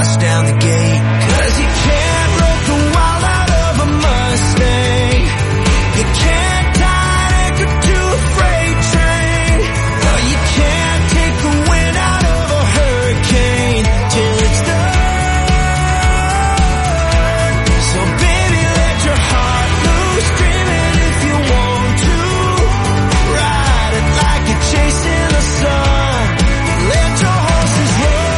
bust down the gate. 'Cause you can't rope the wild out of a Mustang. You can't tie an anchor to a freight train. No, you can't take the wind out of a hurricane till it's done. So baby, let your heart loose, dream it if you want to. Ride it like you're chasing the sun. Let your horses run.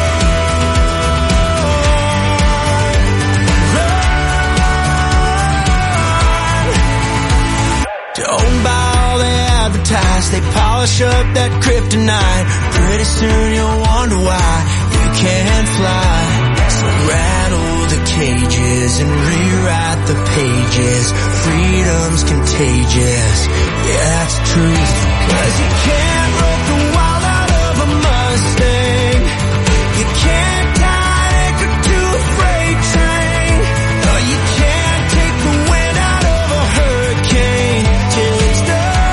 Don't buy all they advertise. They polish up that kryptonite. Pretty soon you'll wonder why you can't fly. So rattle the cages and rewrite the pages. Freedom's contagious. Yeah, that's the truth. 'Cause you can't rope the wild out of a Mustang. You can't tie an anchor to a freight train. No, you can't take the wind out of a hurricane till it's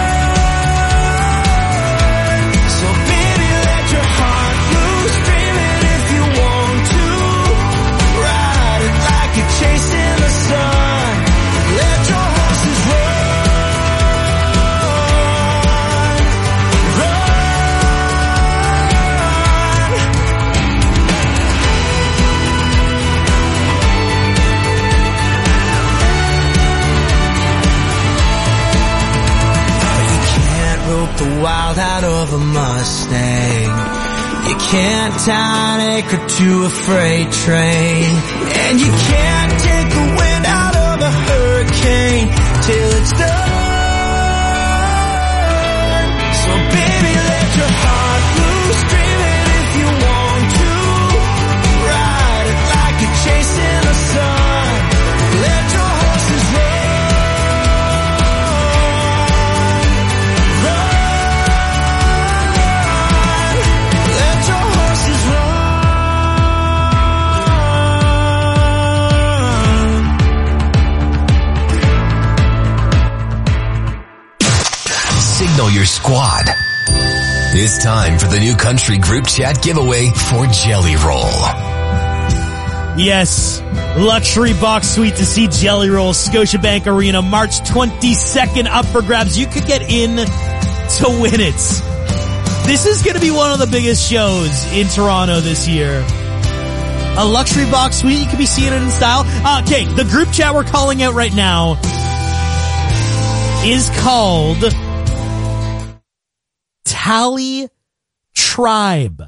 done. So baby, let your heart loose, dream it if you want to. Ride it like you're chasing the sun. Let your horses run. The wild out of a Mustang. You can't tie an anchor to a freight train. And you can't take the wind out of a hurricane till it's done. So baby, let your heart loose, dream it if you want to. Ride it like you're chasing the sun. Let your horses run. Signal your squad. It's time for the new country group chat giveaway for Jelly Roll. Yes, luxury box suite to see Jelly Roll, Scotiabank Arena, March 22nd, up for grabs. You could get in to win it. This is going to be one of the biggest shows in Toronto this year. A luxury box suite, you could be seeing it in style. Okay, the group chat we're calling out right now is called Tally Tribe.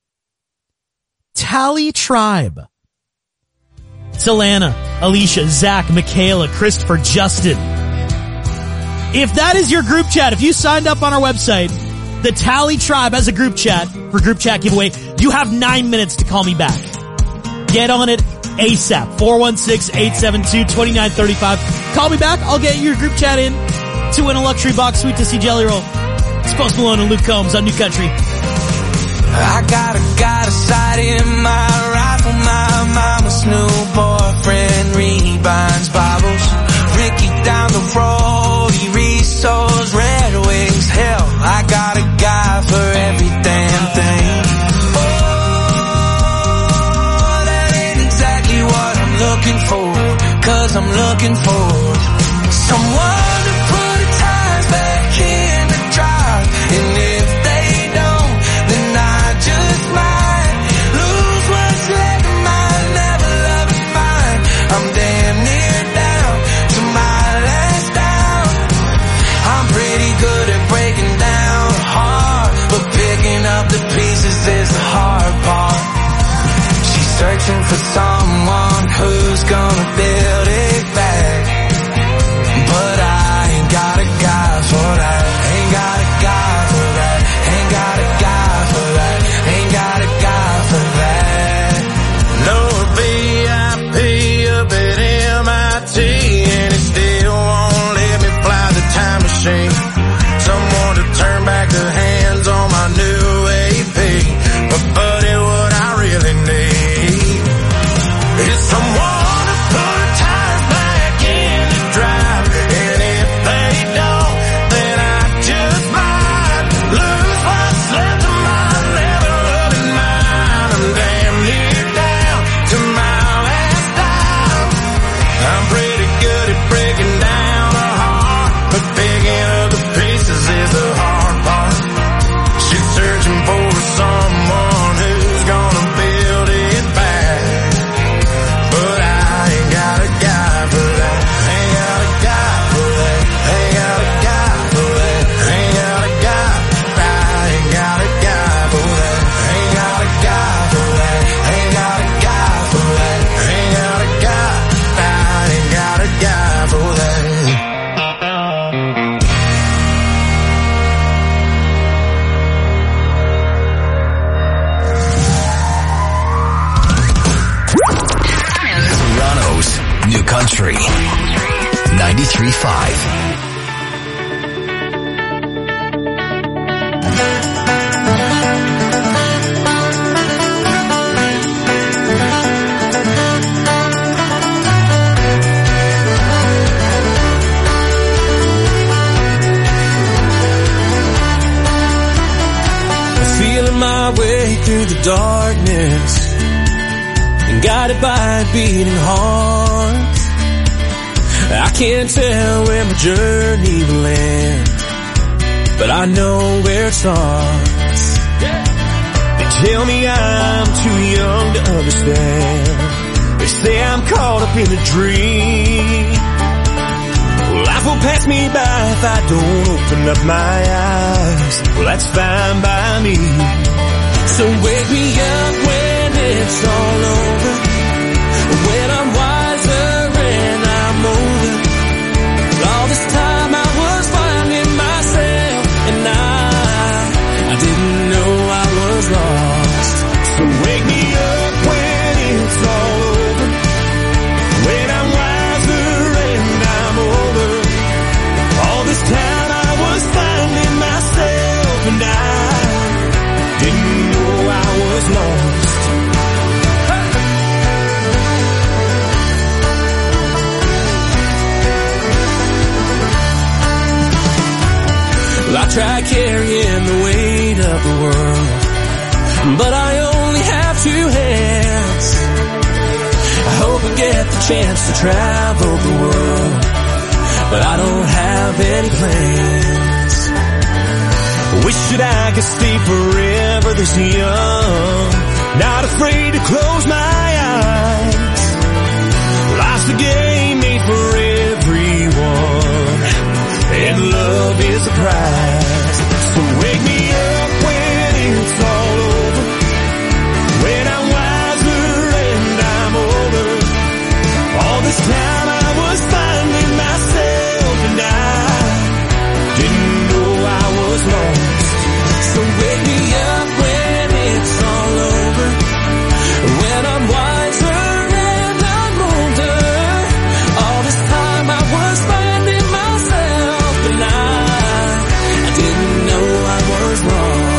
Tally Tribe. It's Alana, Alicia, Zach, Michaela, Christopher, Justin. If that is your group chat, if you signed up on our website, the Tally Tribe has a group chat for group chat giveaway, you have 9 minutes to call me back. Get on it ASAP. 416-872-2935. Call me back. I'll get your group chat in to win a luxury box suite to see Jelly Roll. It's Post Malone and Luke Combs on New Country. I got a sight in my rifle. My mama's new boyfriend rebinds bottles. Ricky down the road, he resows Red Wings. Hell, I got a guy for every damn thing. Oh, that ain't exactly what I'm looking for. 'Cause I'm looking for someone to put the tires back in the drive. And if they don't, then I just might lose what's left of mine. Never loving mine. I'm damn near down to my last down. I'm pretty good at breaking down hard, but picking up the pieces is the hard part. She's searching for someone who's gonna build it back. But I ain't got a guy for that. Ain't got a guy for that. Ain't got a guy for that. Ain't got a guy for that. No VIP up at MIT, and it still won't let me fly the time machine. Someone to turn back the hands on my new AP. But buddy, what I really need is someone to put a time Country 93.5. My way through the darkness and guided by a beating heart. I can't tell where my journey will end, but I know where it starts. They tell me I'm too young to understand. They say I'm caught up in a dream. Well, life will pass me by if I don't open up my eyes. Well, that's fine by me. So wake me up when it's all over, when I'm wiser and I'm older. All this time I was finding myself, and I didn't know I was lost. So wake me up when it's all over, when I'm wiser and I'm older. All this time I was finding myself, and I didn't know I was lost. Well, I tried carrying the weight of the world, but I only have two hands. I hope I get the chance to travel the world, but I don't have any plans. Wish that I could stay forever this young, not afraid to close my eyes. Life's a game made for everyone, and love is the prize. So wake me up when it's all over, when I'm wiser and I'm older. All this time I was finding myself, and I didn't know I was lost. So wake me up when it's all over, when I'm wiser and I'm older. All this time I was finding myself, and I didn't know I was lost.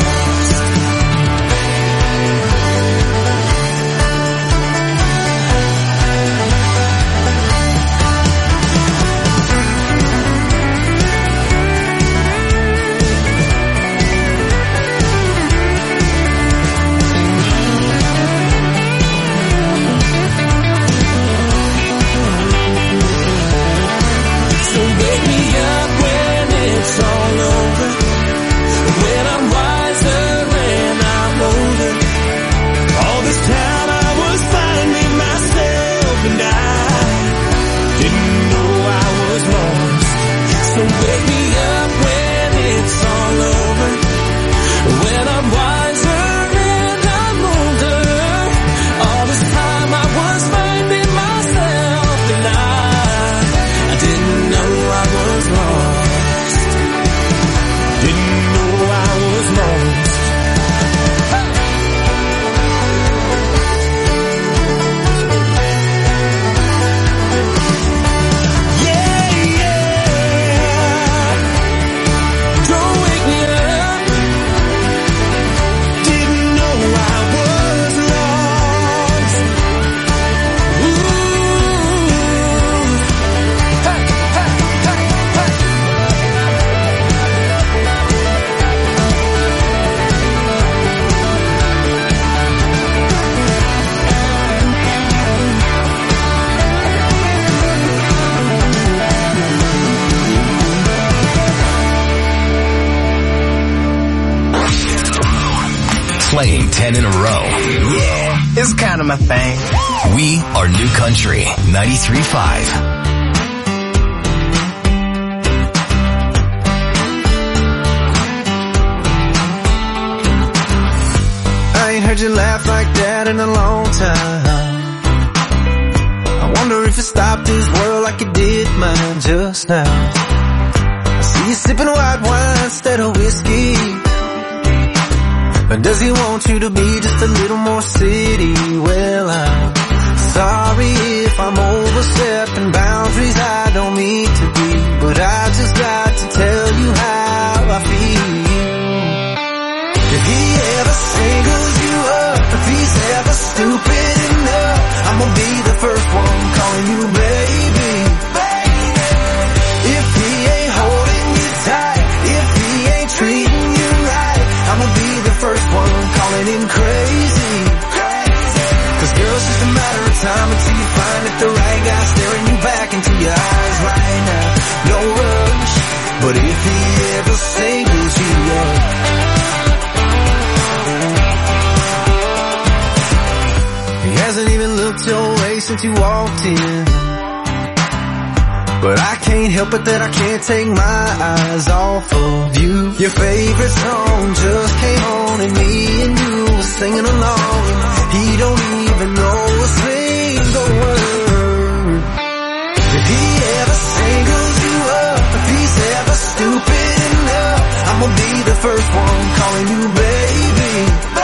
Playing 10 in a row. Yeah, it's kind of my thing. We are New Country 93.5. I ain't heard you laugh like that in a long time. I wonder if you stopped this world like you did mine just now. I see you sipping white wine instead of whiskey. But does he want you to be just a little more city? Well, I'm sorry if I'm overstepping boundaries. stupid enough, I'm gonna be the first one calling you baby. If he ain't holding you tight, if he ain't treating you right, I'm gonna be the first one calling him crazy. Cause girl, it's just a matter of time until you find that the right guy staring you back into your eyes right now. No rush, but if he ever singles you up, he hasn't even looked your way since you walked in. But I can't help it that I can't take my eyes off of you. Your favorite song just came on and me and you were singing along. He don't even know a single word. If he ever singles you up, if he's ever stupid enough, I'm gonna be the first one calling you baby.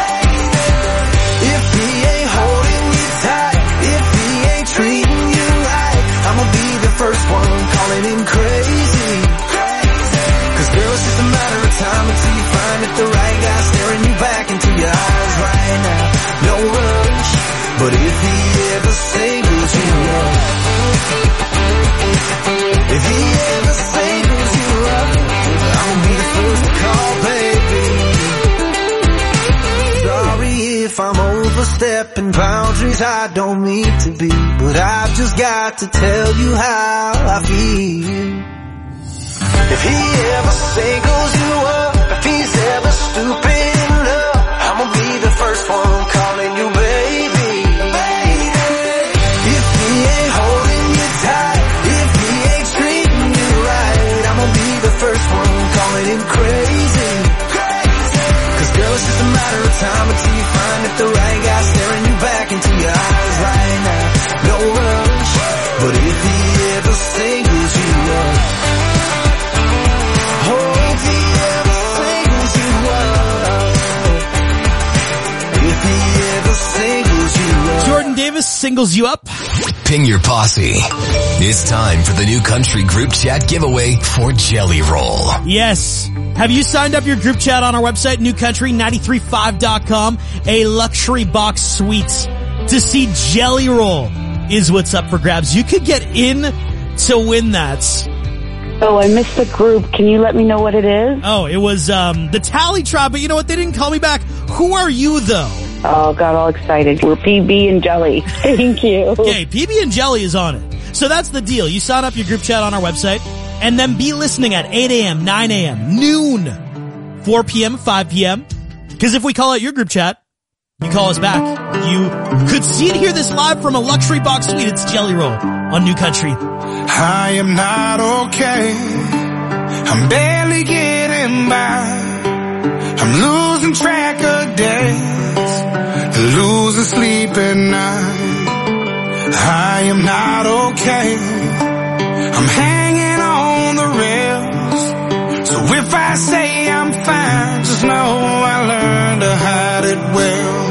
If he ain't holding you tight, if he ain't treating you right, I'm gonna be the first one calling him crazy. Cause girl, it's just a matter of time until you find that the right guy staring you back into your eyes right now. No rush, but if he ever singles you up, if he ever singles you up, I'm gonna be the first to call baby. Sorry if I'm overstepping boundaries I don't mean to be, but I've just got to tell you how I feel. If he ever singles you up, if he's ever stupid enough, I'm gonna be the first one calling you baby. If he ain't holding you tight, if he ain't treating you right, I'm gonna be the first one calling him crazy. Cause girl, it's just a matter of time until you find that the right guy staring you back into your eyes right now. No rush, but if he ever singles you up, if he ever singles you up, if he ever singles you up. Jordan Davis singles you up. Ping your posse. It's time for the New Country Group Chat giveaway for Jelly Roll. Yes. Have you signed up your group chat on our website, newcountry935.com? A luxury box suite to see Jelly Roll is what's up for grabs. You could get in to win that. Oh, I missed the group. Can you let me know what it is? Oh, it was the Tally Tribe, but you know what? They didn't call me back. Who are you, though? Oh, got all excited. We're PB and Jelly. Thank you. Okay, PB and Jelly is on it. So that's the deal. You sign up your group chat on our website, and then be listening at 8 a.m., 9 a.m., noon, 4 p.m., 5 p.m. Because if we call out your group chat, you call us back. You could see and hear this live from a luxury box suite. It's Jelly Roll on New Country. I am not okay. I'm barely getting by. I'm losing track of days, losing sleep at night. I am not okay. I'm hanging on the rails. So if I say I'm fine, just know I learned to hide it well.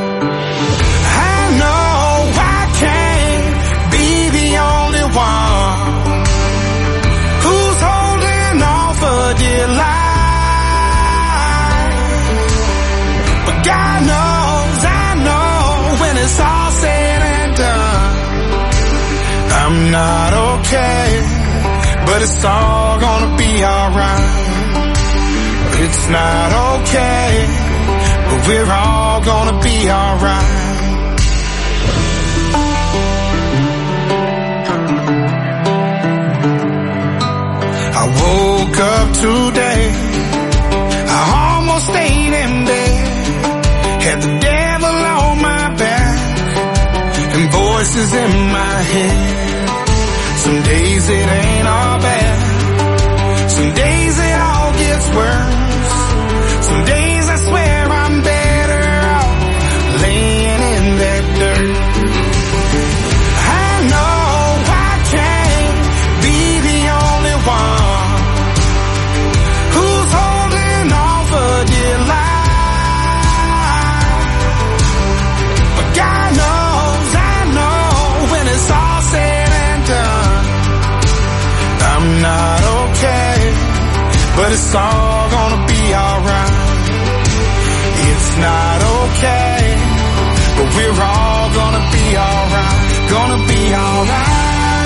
I know I can't be the only one who's holding on for dear life. But God knows, I know, when it's all said and done, I'm not okay, but it's all gonna be alright. It's not okay, but we're all gonna be alright. I woke up today, I almost stayed in bed, had the devil on my back and voices in my head. Some days it ain't all bad, some days it all gets worse. Some days I swear I'm better off laying in that dirt. I know I can't be the only one who's holding on for dear life. But God knows, I know, when it's all said and done, I'm not okay, but it's all gonna be alright. It's not okay, but we're all gonna be alright.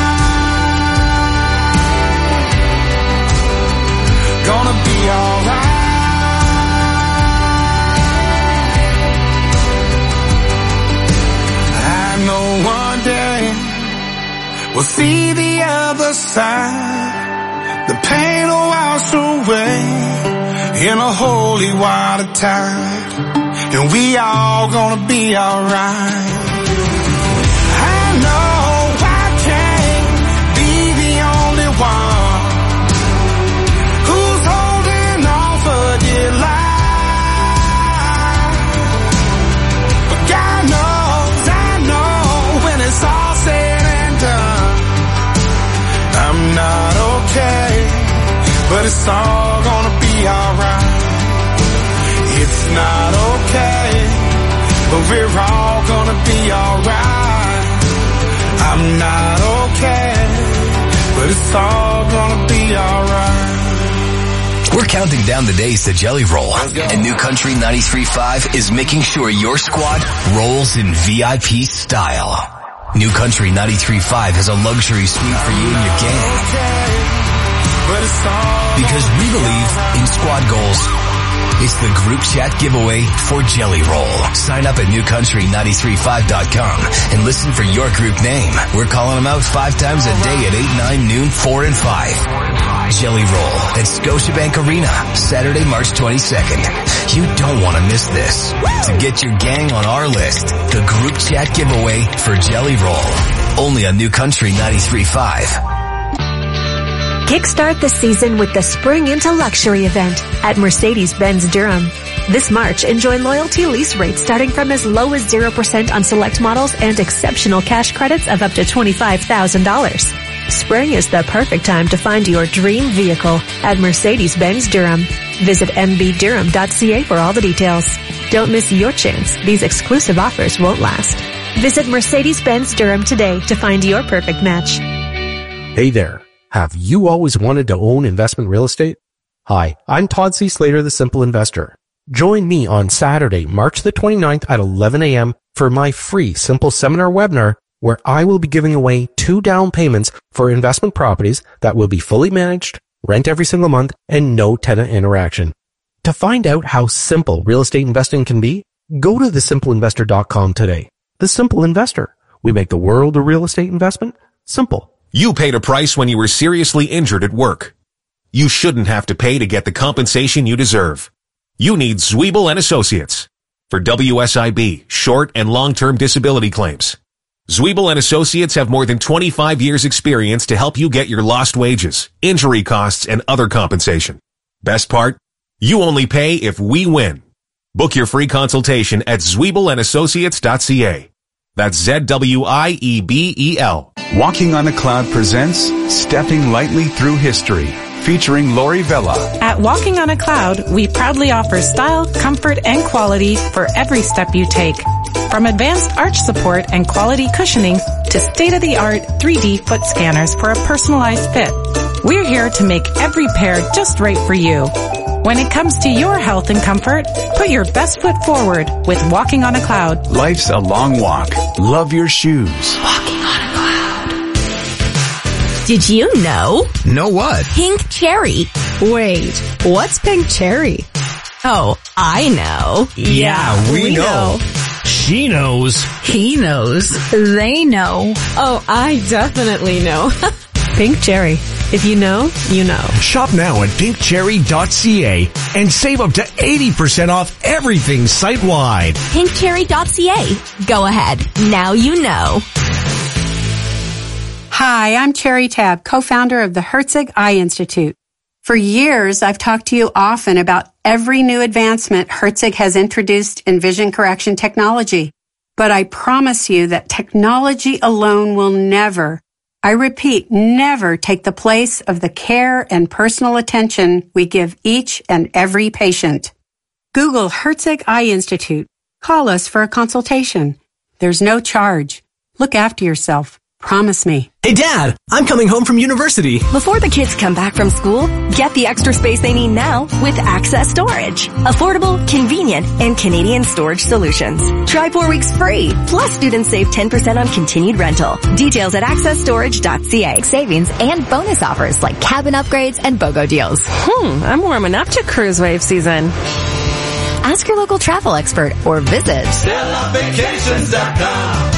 Gonna be alright. I know one day we'll see the other side. The pain will wash away in a holy water tide, and we all gonna be alright. I know I can't be the only one who's holding on for dear life, but God knows, I know, when it's all said and done, I'm not okay, but it's all gonna be alright. It's not okay, but we're all gonna be alright. I'm not okay, but it's all gonna be alright. We're counting down the days to Jelly Roll, and New Country 93.5 is making sure your squad rolls in VIP style. New Country 93.5 has a luxury suite for you and your gang. Because we believe in squad goals. It's the group chat giveaway for Jelly Roll. Sign up at newcountry935.com and listen for your group name. We're calling them out 5 times a day at 8, 9, noon, 4, and 5. Jelly Roll at Scotiabank Arena, Saturday, March 22nd. You don't want to miss this. To get your gang on our list, the group chat giveaway for Jelly Roll. Only on New Country 93.5. Kickstart the season with the Spring into Luxury event at Mercedes-Benz Durham. This March, enjoy loyalty lease rates starting from as low as 0% on select models and exceptional cash credits of up to $25,000. Spring is the perfect time to find your dream vehicle at Mercedes-Benz Durham. Visit mbdurham.ca for all the details. Don't miss your chance. These exclusive offers won't last. Visit Mercedes-Benz Durham today to find your perfect match. Hey there. Have you always wanted to own investment real estate? Hi, I'm Todd C. Slater, the Simple Investor. Join me on Saturday, March the 29th at 11 a.m. for my free Simple Seminar webinar, where I will be giving away 2 down payments for investment properties that will be fully managed, rent every single month, and no tenant interaction. To find out how simple real estate investing can be, go to thesimpleinvestor.com today. The Simple Investor. We make the world of real estate investment simple. You paid a price when you were seriously injured at work. You shouldn't have to pay to get the compensation you deserve. You need Zwiebel & Associates for WSIB, short and long-term disability claims. Zwiebel & Associates have more than 25 years experience to help you get your lost wages, injury costs, and other compensation. Best part? You only pay if we win. Book your free consultation at zwiebelandassociates.ca. That's ZWIEBEL. Walking on a Cloud presents Stepping Lightly Through History, featuring Lori Vella. At Walking on a Cloud, we proudly offer style, comfort, and quality for every step you take. From advanced arch support and quality cushioning to state-of-the-art 3D foot scanners for a personalized fit, we're here to make every pair just right for you. When it comes to your health and comfort, put your best foot forward with Walking on a Cloud. Life's a long walk. Love your shoes. Walking on a Cloud. Did you know? Know what? Pink cherry. Wait, what's pink cherry? Oh, I know. Yeah, we know. She knows. He knows. They know. Oh, I definitely know. Pink cherry. If you know, you know. Shop now at pinkcherry.ca and save up to 80% off everything site-wide. Pinkcherry.ca. Go ahead. Now you know. Hi, I'm Cherry Tab, co-founder of the Herzig Eye Institute. For years, I've talked to you often about every new advancement Herzig has introduced in vision correction technology. But I promise you that technology alone will never, I repeat, never take the place of the care and personal attention we give each and every patient. Google Herzig Eye Institute. Call us for a consultation. There's no charge. Look after yourself. Promise me. Hey, Dad, I'm coming home from university. Before the kids come back from school, get the extra space they need now with Access Storage. Affordable, convenient, and Canadian storage solutions. Try 4 weeks free. Plus, students save 10% on continued rental. Details at accessstorage.ca. Savings and bonus offers like cabin upgrades and BOGO deals. I'm warming up to cruise wave season. Ask your local travel expert or visit StellaVacations.com.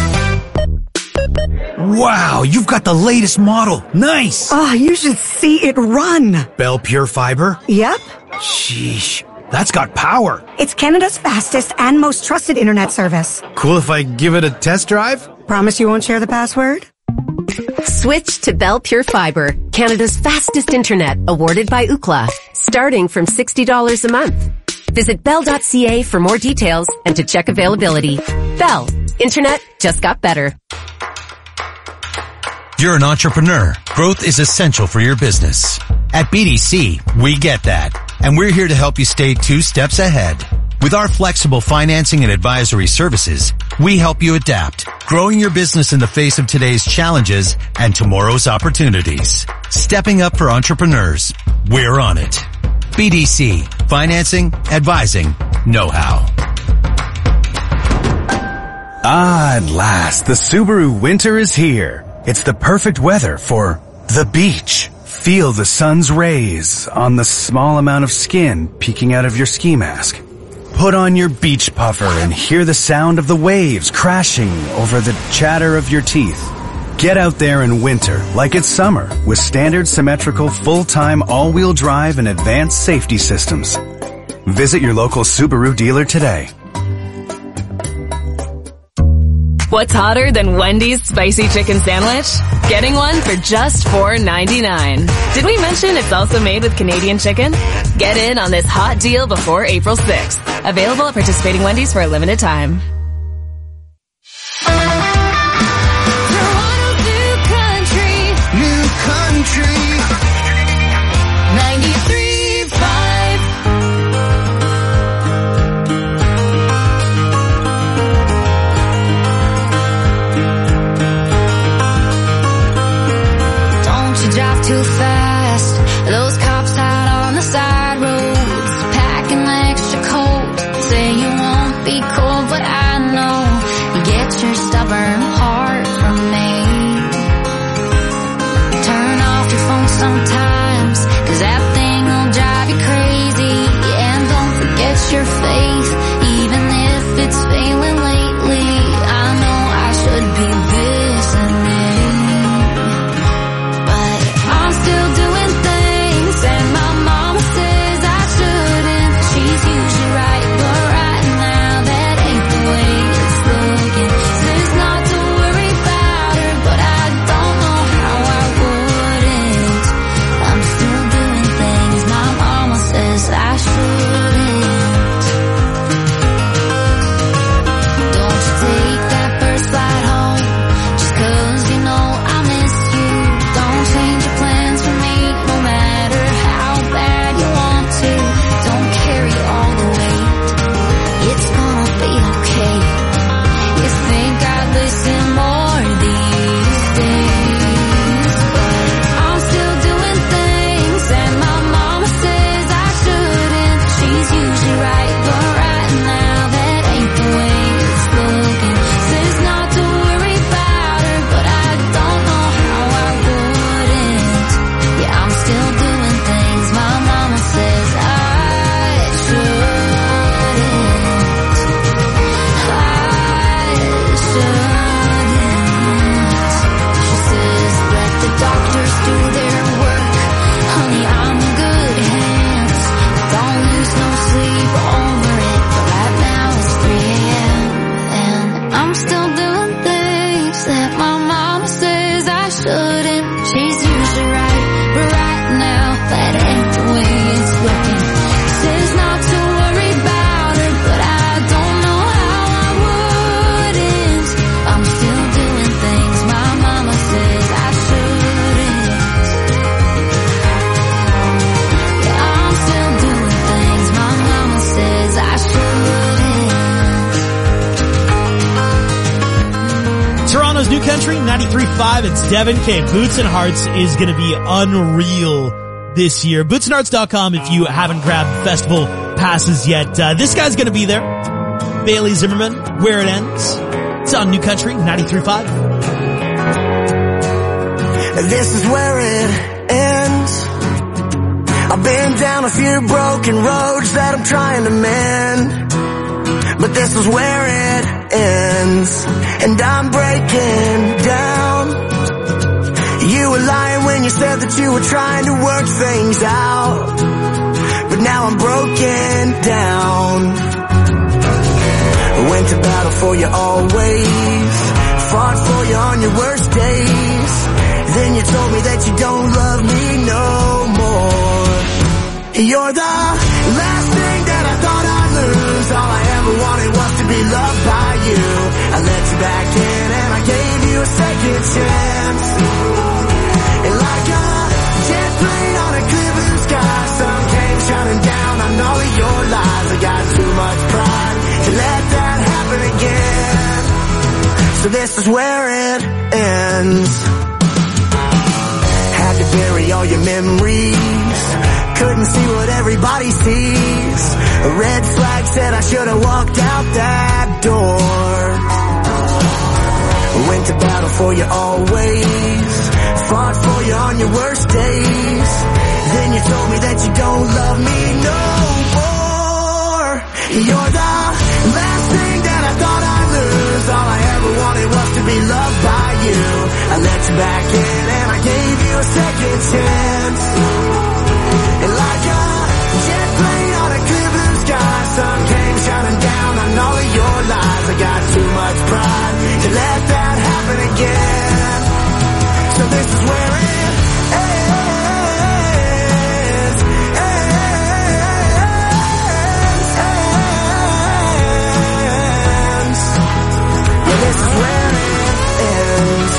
Wow, you've got the latest model. Nice. Oh, you should see it run. Bell Pure Fiber? Yep. Sheesh, that's got power. It's Canada's fastest and most trusted internet service. Cool if I give it a test drive? Promise you won't share the password? Switch to Bell Pure Fiber, Canada's fastest internet, awarded by Ookla, starting from $60 a month. Visit bell.ca for more details and to check availability. Bell, internet just got better. You're an entrepreneur. Growth is essential for your business. At BDC, we get that. And we're here to help you stay 2 steps ahead. With our flexible financing and advisory services, we help you adapt, growing your business in the face of today's challenges and tomorrow's opportunities. Stepping up for entrepreneurs. We're on it. BDC. Financing, advising, know-how. Ah, at last, the Subaru winter is here. It's the perfect weather for the beach. Feel the sun's rays on the small amount of skin peeking out of your ski mask. Put on your beach puffer and hear the sound of the waves crashing over the chatter of your teeth. Get out there in winter like it's summer with standard symmetrical full-time all-wheel drive and advanced safety systems. Visit your local Subaru dealer today. What's hotter than Wendy's spicy chicken sandwich? Getting one for just $4.99. Did we mention it's also made with Canadian chicken? Get in on this hot deal before April 6th. Available at participating Wendy's for a limited time. New country 93.5. Don't you drive too fast. Those cops out on the side roads, packing extra coat. Say you won't be cold, but I know you get your stubborn heart from me. Turn off your phone sometimes, 'cause that thing will drive you crazy. And don't forget your faith, even if it's failing lately. I know I should be listening, but I'm still doing things, and my mama says I shouldn't. She's usually right, but right now that ain't the way it's looking. Says not to worry about her, but I don't know how I wouldn't. I'm still doing things my mama says I shouldn't. Arizona's New Country 93.5. It's Devin K. Boots and Hearts is going to be unreal this year. Bootsandhearts.com if you haven't grabbed festival passes yet. This guy's going to be there. Bailey Zimmerman, Where It Ends. It's on New Country 93.5. This is where it ends. I've been down a few broken roads that I'm trying to mend, but this is where it ends, and I'm breaking down. You were lying when you said that you were trying to work things out, but now I'm broken down. Went to battle for you always, fought for you on your worst days. Then you told me that you don't love me no more. You're the last thing that I thought I'd lose. All I ever wanted was to be loved by you. I let you back in and I gave you a second chance. And like a jet plane on a clear blue sky, sun came shining down on all of your lies. I got too much pride to let that happen again. So this is where it ends. Had to bury all your memories, couldn't see what everybody sees. A red flag said I should have walked out that door. Went to battle for you always, fought for you on your worst days. Then you told me that you don't love me no more. You're the last thing that I thought I'd lose. All I ever wanted was to be loved by you. I let you back in and I gave you a second chance. And like a jet plane on a clear blue sky, sun came shining down on all of your lies. I got too much pride to let that happen again. So this is where it ends. Yeah, this is where it ends.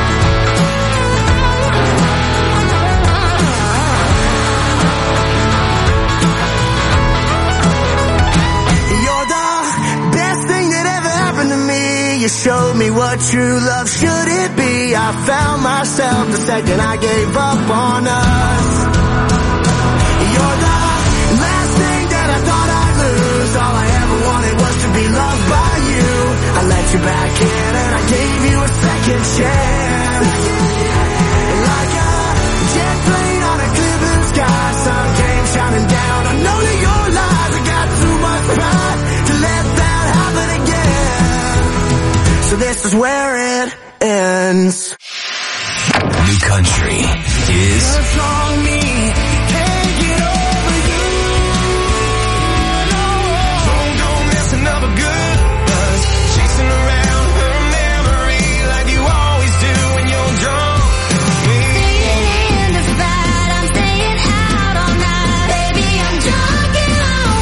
You showed me what true love should it be. I found myself the second I gave up on us. You're the last thing that I thought I'd lose. All I ever wanted was to be loved by you. I let you back in and I gave you a second chance. And like a jet plane on a clear blue sky, sun came shining down on all of your lies. I got too much pride to let that happen again. So this is where it ends. New Country is on me. Can't get over you. No, don't miss another good buzz. Chasing around her memory like you always do when you're drunk. Staying in the fight, I'm staying out all night. Baby, I'm drunk and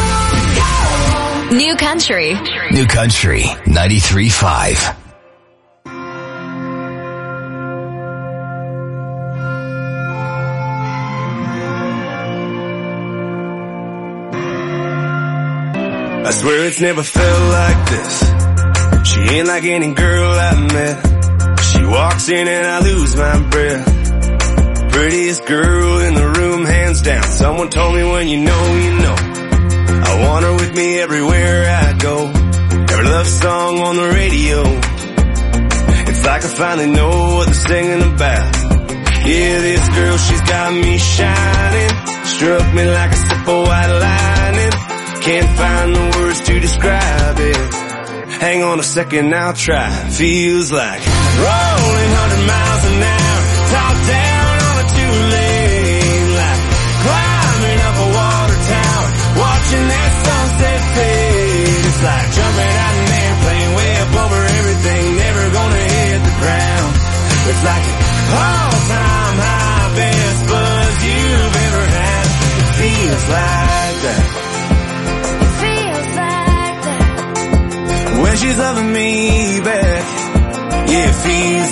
I won't go. New Country. New Country 93.5. I swear it's never felt like this. She ain't like any girl I met. She walks in and I lose my breath. Prettiest girl in the room, hands down. Someone told me when you know, you know. I want her with me everywhere I go. Every love song on the radio. It's like I finally know what they're singing about. Yeah, this girl, she's got me shining. Struck me like a sip of white lightning. Can't find the words to describe it. Hang on a second, I'll try. Feels like rolling 100 miles an hour, top down on a two-lane, like climbing up a water tower, watching that sunset fade. It's like jumping out an airplane way up over everything, never gonna hit the ground. It's like an all-time high, best buzz you've ever had. It feels like that. When she's loving me back. Yeah, it feels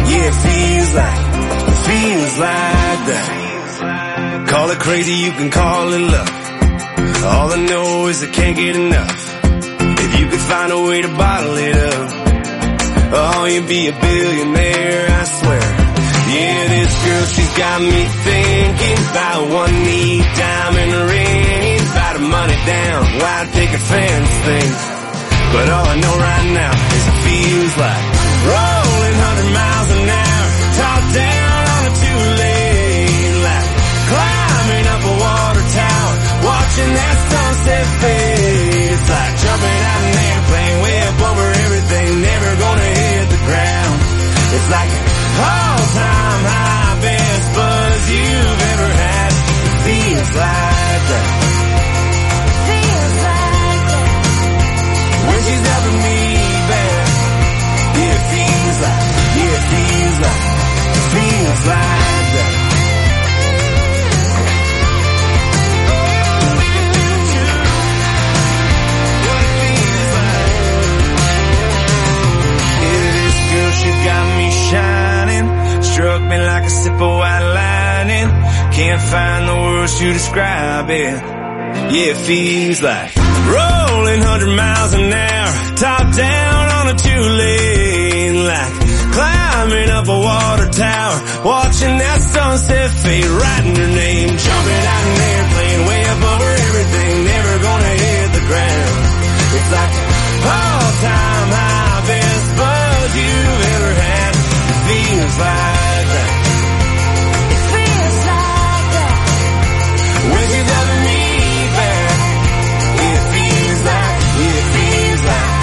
like that. Call it crazy, you can call it love. All I know is I can't get enough. If you could find a way to bottle it up, Oh, you'd be a billionaire, I swear. Yeah, this girl, she's got me thinking about one neat diamond ring, about a money down, wide picket fence thing. But all I know right now is it feels like rolling 100 miles an hour, top down on a two-lane, like climbing up a water tower, watching that sunset fade. It's like jumping out an airplane way up over everything, never gonna hit the ground. It's like all-time high, best buzz you've ever had. Feels like that. Feels like that. When she's helping me back. Yeah, it feels like. Yeah, it feels like. It feels like that. She got me shining, struck me like a sip of white lightning. Can't find the words to describe it. Yeah, it feels like rolling 100 miles an hour, top down on a two-lane, like climbing up a water tower, watching that sunset fade, writing her name, jumping out an airplane way up over everything, never gonna hit the ground. It's like all-time high, best buzz you've ever had. It feels like that. It feels like that. When she's having me back. It feels like, it feels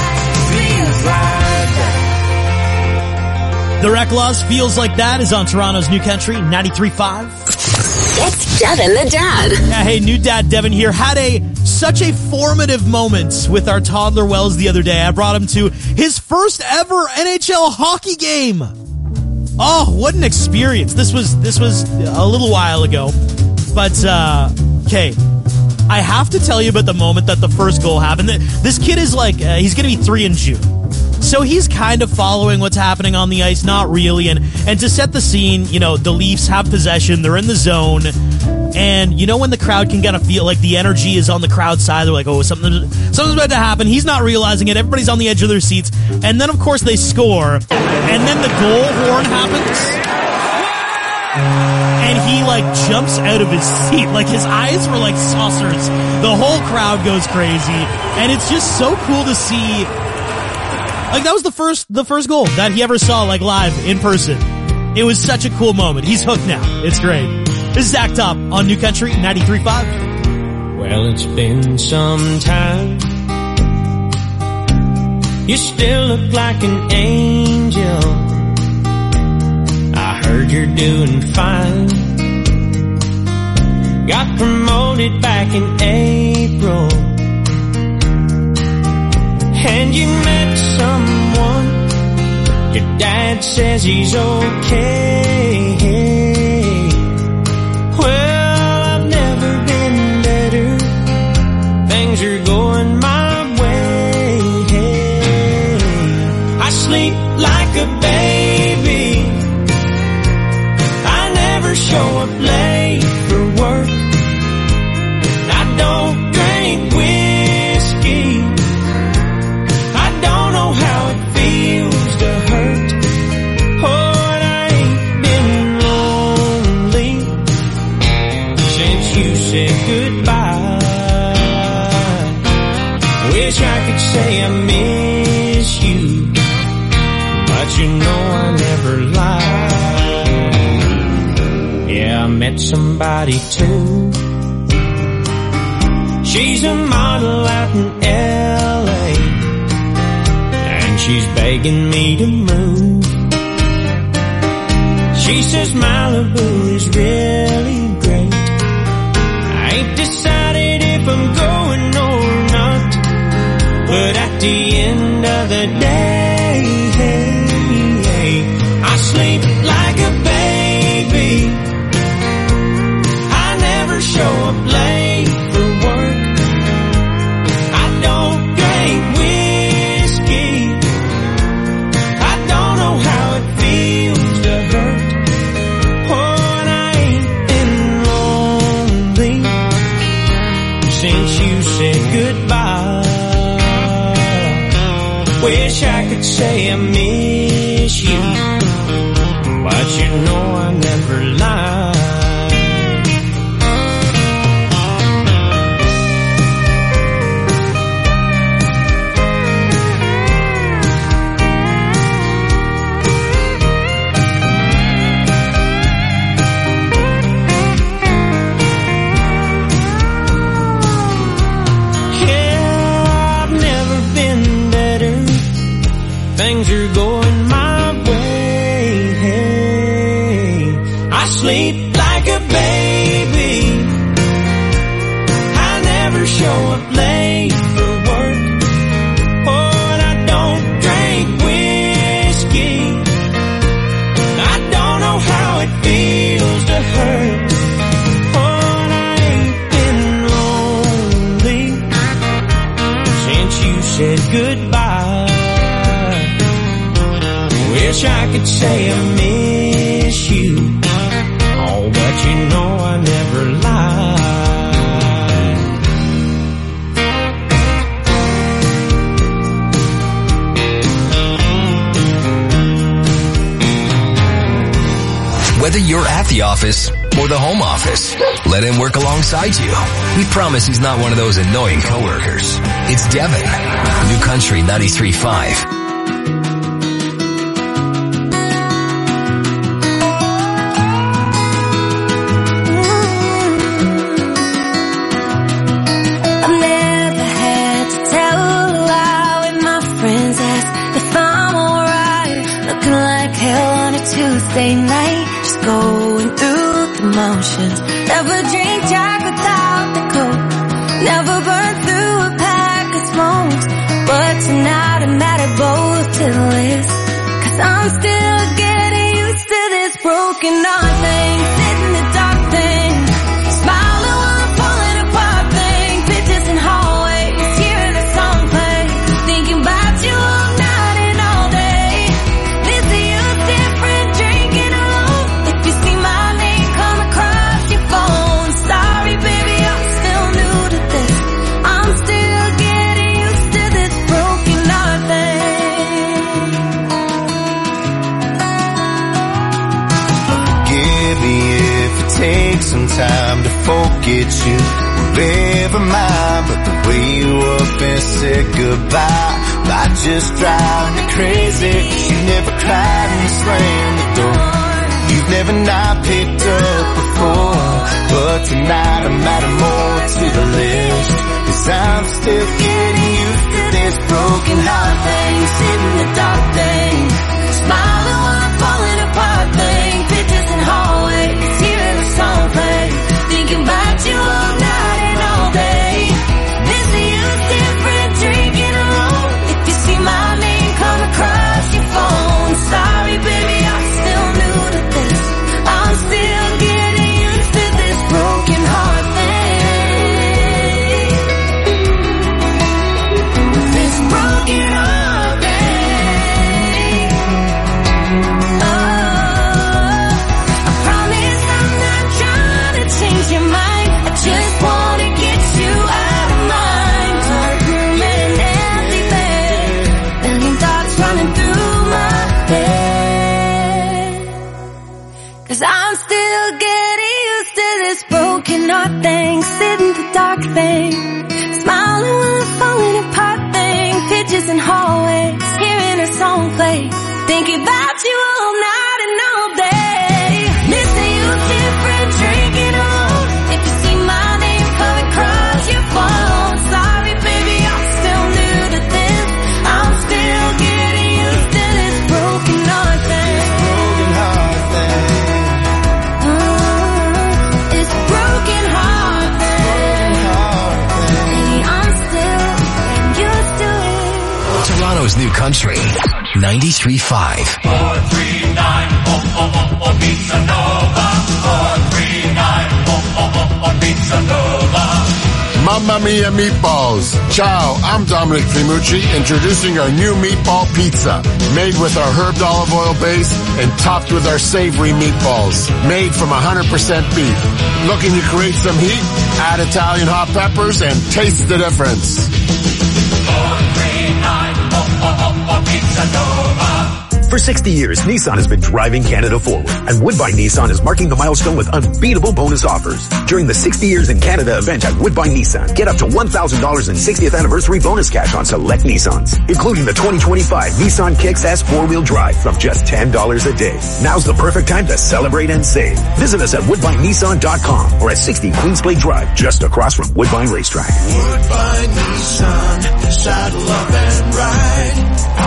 like that. The Recklaws, Feels Like That is on Toronto's New Country, 93.5. It's Devin the Dad. Yeah, hey, new dad Devin here. Had such a formative moment with our toddler Wells the other day. I brought him to his first ever NHL hockey game. Oh, what an experience. This was a little while ago. But, okay, I have to tell you about the moment that the first goal happened. This kid is like, he's going to be 3 in June. So he's kind of following what's happening on the ice, not really. And to set the scene, you know, the Leafs have possession. They're in the zone. And you know when the crowd can kind of feel like the energy is on the crowd side. They're like, oh, something's about to happen. He's not realizing it. Everybody's on the edge of their seats. And then, of course, they score. And then the goal horn happens. And he, like, jumps out of his seat. Like, his eyes were like saucers. The whole crowd goes crazy. And it's just so cool to see. Like, that was the first goal that he ever saw, like, live in person. It was such a cool moment. He's hooked now. It's great. This is Zach Top on New Country 93.5. Well, it's been some time. You still look like an angel. I heard you're doing fine. Got promoted back in April. And you met someone. Your dad says he's okay. Well, I've never been better. Things are going my way. I sleep like a baby. I never show up late for work. I don't drink whiskey. I don't know how it feels to hurt. Oh, and I ain't been lonely since you said goodbye. Wish I could say I miss you, but you know I never lie. Yeah, I met somebody too. She's a model out in LA, and she's begging me to move. She says Malibu is really great. I ain't decided if I'm going or not, but at the end of the day, I sleep like a baby. I never show up late for work. I don't drink whiskey. I don't know how it feels to hurt. Oh, and I ain't been lonely since you said goodbye. Wish I could say I miss wish I could say I miss you. Oh, but you know I never lied. Whether you're at the office or the home office, let him work alongside you. We promise he's not one of those annoying coworkers. It's Devin, New Country 93.5. Tuesday night, just going through the motions. Never drink Jack without the Coke. Never burn through a pack of smokes. But tonight I'm mad at both to the list. 'Cause I'm still getting used to this broken heart thing. Sitting in the dark thing. Smiling while I'm falling apart thing. Pictures in hallways, hearing a song play. Thinking about you all night and all day. Missing you different, drinking alone. If you see my name come across your phone. Sorry baby, I'm still new to this. I'm still getting used to this broken heart thing. Forgive me if it takes some time to forget you. Wherever mine, but the way you up and said goodbye might just drive me crazy. You never cried and slammed the door. You've never not picked up before. But tonight I'm adding more to the list. 'Cause I'm still getting used to this broken heart thing. Sitting in the dark thing. Smiling while I'm falling apart thing. Pictures in hallways, hearing a song play. Thinking about you all night and all day. Missing you different, drinking alone. If you see my name come across your phone. Sorry baby, I'm still new to this. I'm still getting used to this broken heart thing. This broken heart thing. Oh, I promise I'm not trying to change your mind. I just wanna get you out of mind. Dark room and an empty bed. Million thoughts running through my head. 'Cause I'm still getting used to this broken heart thing. Sitting the dark thing. Smiling while I'm falling apart thing. Pictures in hallways, hearing a song play. Thinking about you all night and all day. Missing you different, drinking alone. If you see my name come across your phone. Sorry baby, I'm still new to this. I'm still getting used to this broken heart thing. Broken heart thing. This broken heart thing. Baby, I'm still getting used to it. Toronto's New Country 93.5. 439 Pizza Nova. 439 Pizza Nova. Mamma Mia Meatballs. Ciao, I'm Dominic Trimucci, introducing our new meatball pizza. Made with our herbed olive oil base and topped with our savory meatballs. Made from 100% beef. Looking to create some heat? Add Italian hot peppers and taste the difference. 439 Pizza Nova. For 60 years, Nissan has been driving Canada forward, and Woodbine Nissan is marking the milestone with unbeatable bonus offers. During the 60 Years in Canada event at Woodbine Nissan, get up to $1,000 in 60th anniversary bonus cash on select Nissans, including the 2025 Nissan Kicks S 4-wheel drive from just $10 a day. Now's the perfect time to celebrate and save. Visit us at WoodbineNissan.com or at 60 Queensblade Drive, just across from Woodbine Racetrack. Woodbine Nissan, saddle up and ride.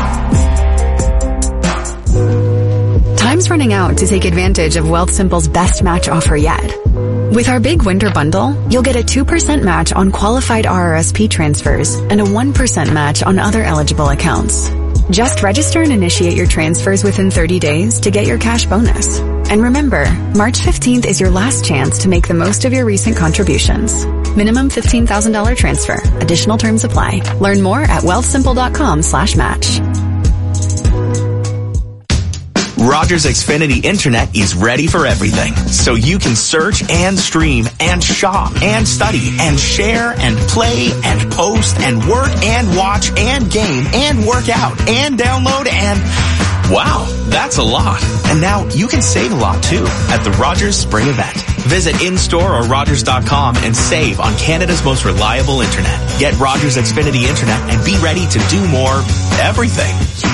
Time's running out to take advantage of Wealthsimple's best match offer yet. With our big winter bundle, you'll get a 2% match on qualified RRSP transfers and a 1% match on other eligible accounts. Just register and initiate your transfers within 30 days to get your cash bonus. And remember, March 15th is your last chance to make the most of your recent contributions. Minimum $15,000 transfer. Additional terms apply. Learn more at wealthsimple.com/match. Rogers Xfinity Internet is ready for everything. So you can search and stream and shop and study and share and play and post and work and watch and game and work out and download and... Wow, that's a lot. And now you can save a lot too at the Rogers Spring Event. Visit in-store or Rogers.com and save on Canada's most reliable internet. Get Rogers Xfinity Internet and be ready to do more everything.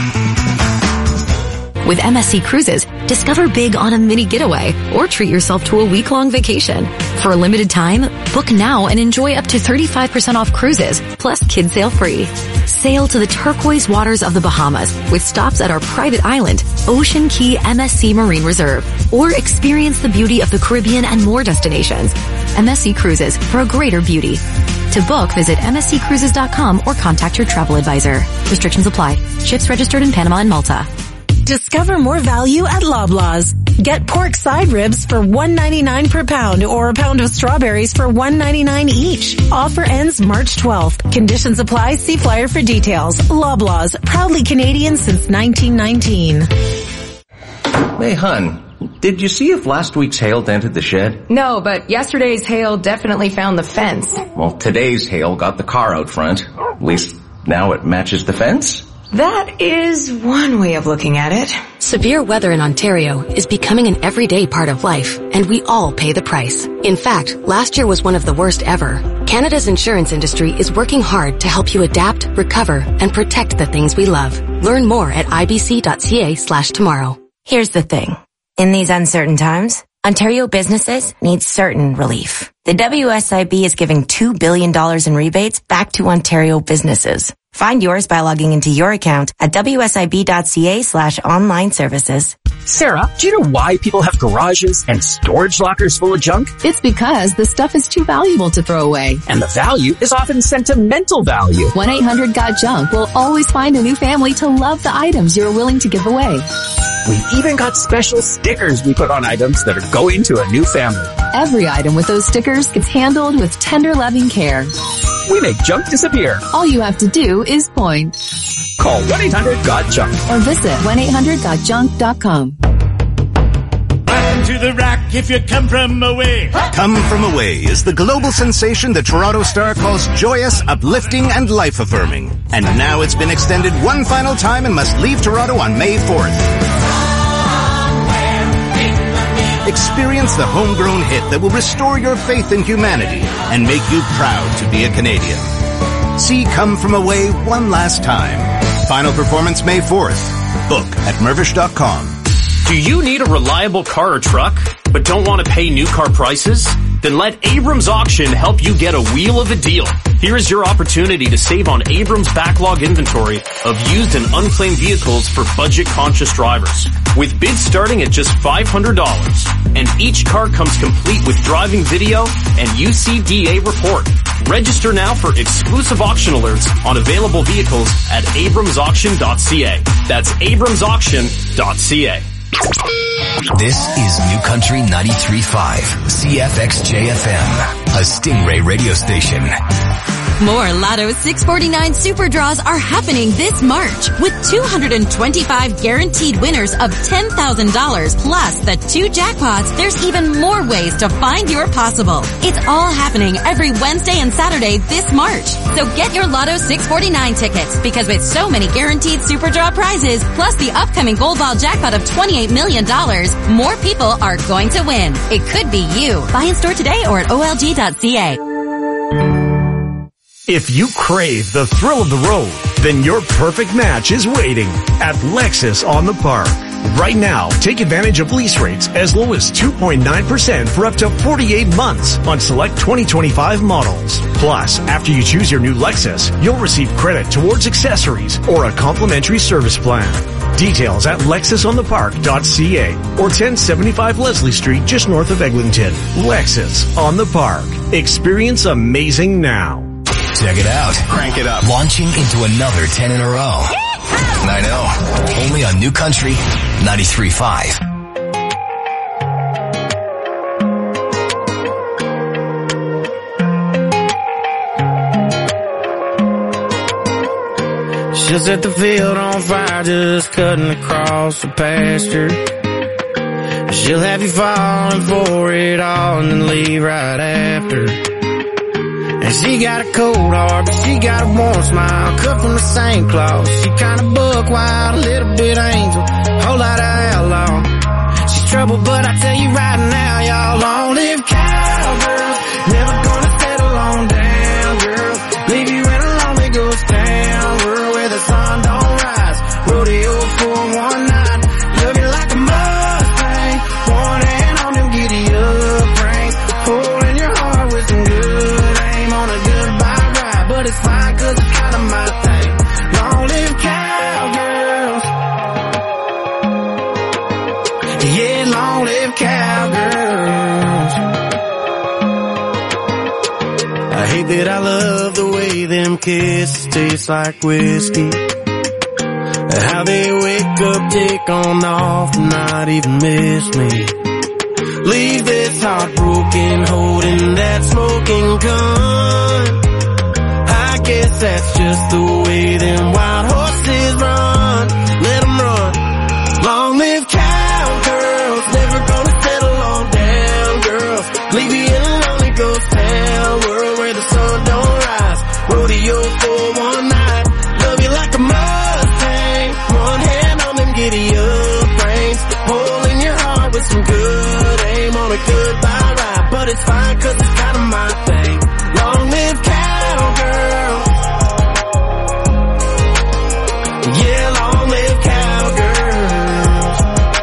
With MSC Cruises, discover big on a mini getaway or treat yourself to a week-long vacation. For a limited time, book now and enjoy up to 35% off cruises, plus kids sail free. Sail to the turquoise waters of the Bahamas with stops at our private island, Ocean Key MSC Marine Reserve, or experience the beauty of the Caribbean and more destinations. MSC Cruises for a greater beauty. To book, visit msccruises.com or contact your travel advisor. Restrictions apply. Ships registered in Panama and Malta. Discover more value at Loblaws. Get pork side ribs for $1.99 per pound or a pound of strawberries for $1.99 each. Offer ends March 12th. Conditions apply. See flyer for details. Loblaws, proudly Canadian since 1919. Hey, hun, did you see if last week's hail dented the shed? No, but yesterday's hail definitely found the fence. Well, today's hail got the car out front. At least now it matches the fence. That is one way of looking at it. Severe weather in Ontario is becoming an everyday part of life, and we all pay the price. In fact, last year was one of the worst ever. Canada's insurance industry is working hard to help you adapt, recover, and protect the things we love. Learn more at ibc.ca/tomorrow. Here's the thing. In these uncertain times, Ontario businesses need certain relief. The WSIB is giving $2 billion in rebates back to Ontario businesses. Find yours by logging into your account at wsib.ca/online services. Sarah, do you know why people have garages and storage lockers full of junk? It's because the stuff is too valuable to throw away. And the value is often sentimental value. 1-800-GOT-JUNK will always find a new family to love the items you're willing to give away. We've even got special stickers we put on items that are going to a new family. Every item with those stickers gets handled with tender, loving care. We make junk disappear. All you have to do is point. Call 1-800-GOT-JUNK or visit 1-800-GOT-JUNK.com. Welcome to the Rock if you come from away. Come From Away is the global sensation the Toronto Star calls joyous, uplifting, and life-affirming. And now it's been extended one final time and must leave Toronto on May 4th. Experience the homegrown hit that will restore your faith in humanity and make you proud to be a Canadian. See Come From Away one last time. Final performance May 4th. Book at Mirvish.com. Do you need a reliable car or truck, but don't want to pay new car prices? Then let Abrams Auction help you get a wheel of a deal. Here is your opportunity to save on Abrams' backlog inventory of used and unclaimed vehicles for budget-conscious drivers. With bids starting at just $500, and each car comes complete with driving video and UCDA report. Register now for exclusive auction alerts on available vehicles at abramsauction.ca. That's abramsauction.ca. This is New Country 93.5, CFXJFM, a Stingray radio station. More Lotto 649 Super Draws are happening this March with 225 guaranteed winners of $10,000 plus the 2 jackpots. There's even more ways to find your possible. It's all happening every Wednesday and Saturday this March. So get your Lotto 649 tickets because with so many guaranteed Super Draw prizes plus the upcoming Gold Ball jackpot of $28 million, more people are going to win. It could be you. Buy in store today or at olg.ca. If you crave the thrill of the road, then your perfect match is waiting at Lexus on the Park. Right now, take advantage of lease rates as low as 2.9% for up to 48 months on select 2025 models. Plus, after you choose your new Lexus, you'll receive credit towards accessories or a complimentary service plan. Details at lexusonthepark.ca or 1075 Leslie Street just north of Eglinton. Lexus on the Park. Experience amazing now. Check it out. Crank it up. Launching into another 10 in a row. I know. Only on New Country 93.5. She'll set the field on fire just cutting across the pasture. She'll have you falling for it all and then leave right after. And she got a cold heart, but she got a warm smile, cut from the same cloth. She kinda buck wild, a little bit angel, whole lot of outlaw. She's trouble, but I tell you right now, y'all, long live cowgirls. Never gonna settle on down, girls. Leave you in a lonely ghost town, girl, where the sun don't rise. Rodeo for one night, love you like a Mustang. One hand on them giddy up reins, hole in your heart with some good aim on a goodbye ride. But it's fine 'cause it's kinda my thing. Long live cowgirls. Yeah, long live cowgirls. I hate that I love the way them kisses taste like whiskey. How they wake up, take on off, and not even miss me. Leave this heart broken, holding that smoking gun. I guess that's just the way them wild horses run. Let them run. Long live cowgirls, never gonna settle on down, girls. Leave you in a lonely ghost town, world where the sun don't rise. Rodeo for one night, love you like a Mustang. One hand on them giddy up reins, hole in your heart with some good aim on a goodbye ride. But it's fine 'cause it's kinda my thing. Long live cowgirls. Yeah, long live cowgirls.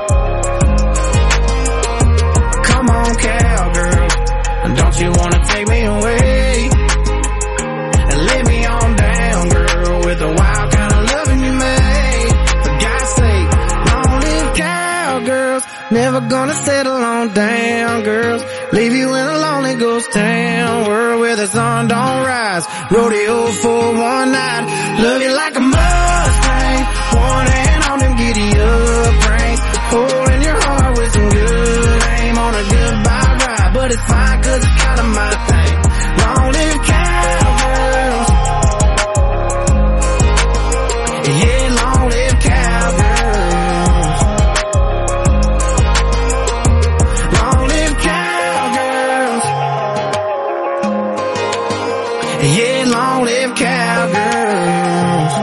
Come on, cowgirl, don't you wanna take me away and lay me on down, girl, with the wild kind of loving you made. For God's sake, long live cowgirls. Never gonna settle on down, girls. Leave you in a lonely ghost town, world where the sun don't rise. Rodeo for one night, love you like a Mustang. One hand on them giddy up reins, hole in your heart with some good aim on a goodbye ride. But it's fine 'cause it's kinda my thing. Long live cowgirls. Yeah, long live cowgirls. Long live cowgirls. Yeah, long live cowgirls.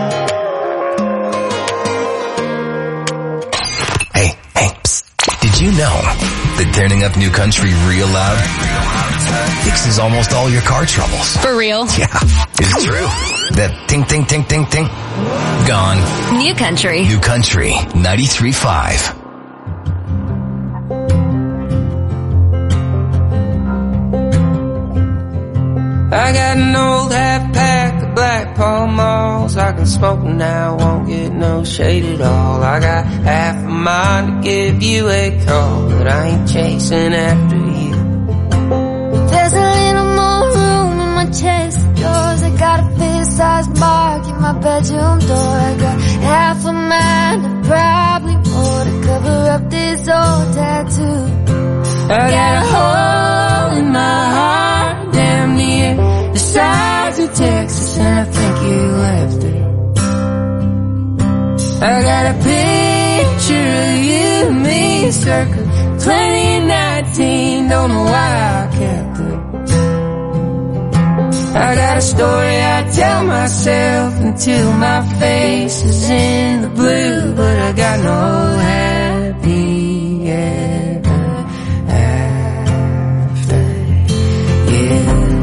Hey, psst. Did you know that turning up New Country real loud fixes almost all your car troubles? For real? Yeah, it's true. That ting, ting, ting, ting, ting, gone. New Country. New Country 93.5. I got an old half pack of Black Pall Malls. I can smoke now, won't get no shade at all. I got half a mind to give you a call, but I ain't chasing after you. There's a little more room in my chest of drawers. I got a fist-sized mark in my bedroom door. I got half a mind and probably more to cover up this old tattoo. I got a hole in my heart, damn near the size of Texas, and I think you left it. I got a picture of you and me, circa 2019, don't know why I kept it. I got a story I tell myself until my face is in the blue, but I got no happy ever after you.